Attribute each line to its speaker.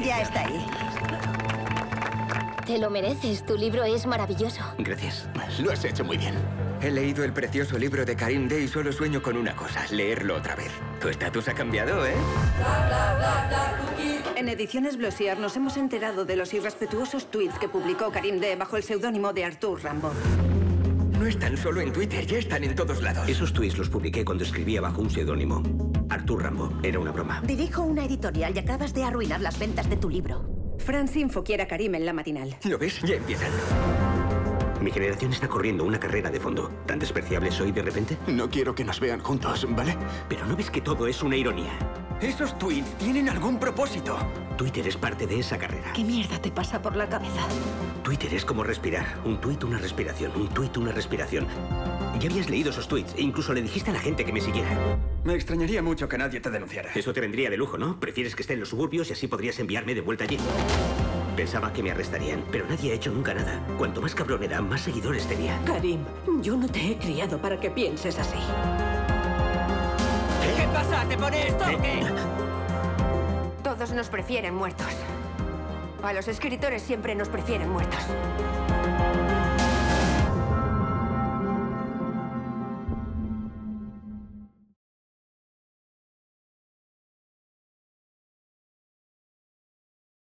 Speaker 1: Ya está ahí.
Speaker 2: Te lo mereces, tu libro es maravilloso.
Speaker 3: Gracias.
Speaker 4: Lo has hecho muy bien.
Speaker 5: He leído el precioso libro de Karim D y solo sueño con una cosa, leerlo otra vez. Tu estatus ha cambiado, ¿eh?
Speaker 1: En Ediciones Blossier nos hemos enterado de los irrespetuosos tweets que publicó Karim D bajo el seudónimo de Artur Rambo.
Speaker 5: No están solo en Twitter, ya están en todos lados.
Speaker 3: Esos tweets los publiqué cuando escribía bajo un seudónimo. Artur Rambo. Era una broma.
Speaker 6: Dirijo una editorial y acabas de arruinar las ventas de tu libro.
Speaker 1: France Info quiere a Karim en la matinal.
Speaker 5: ¿Lo ves? Ya empiezan.
Speaker 3: Mi generación está corriendo una carrera de fondo. ¿Tan despreciable soy de repente?
Speaker 4: No quiero que nos vean juntos, ¿vale?
Speaker 3: Pero ¿no ves que todo es una ironía?
Speaker 5: Esos tweets tienen algún propósito.
Speaker 3: Twitter es parte de esa carrera.
Speaker 6: ¿Qué mierda te pasa por la cabeza?
Speaker 3: Twitter es como respirar. Un tuit, una respiración. Un tuit, una respiración. Ya habías leído esos tweets e incluso le dijiste a la gente que me siguiera.
Speaker 5: Me extrañaría mucho que nadie te denunciara.
Speaker 3: Eso te vendría de lujo, ¿no? Prefieres que esté en los suburbios y así podrías enviarme de vuelta allí. Pensaba que me arrestarían, pero nadie ha hecho nunca nada. Cuanto más cabrón era, más seguidores tenía.
Speaker 6: Karim, yo no te he criado para que pienses así.
Speaker 7: ¿Qué pasa? ¿Te pone esto o qué?
Speaker 8: Todos nos prefieren muertos. A los escritores siempre nos prefieren muertos.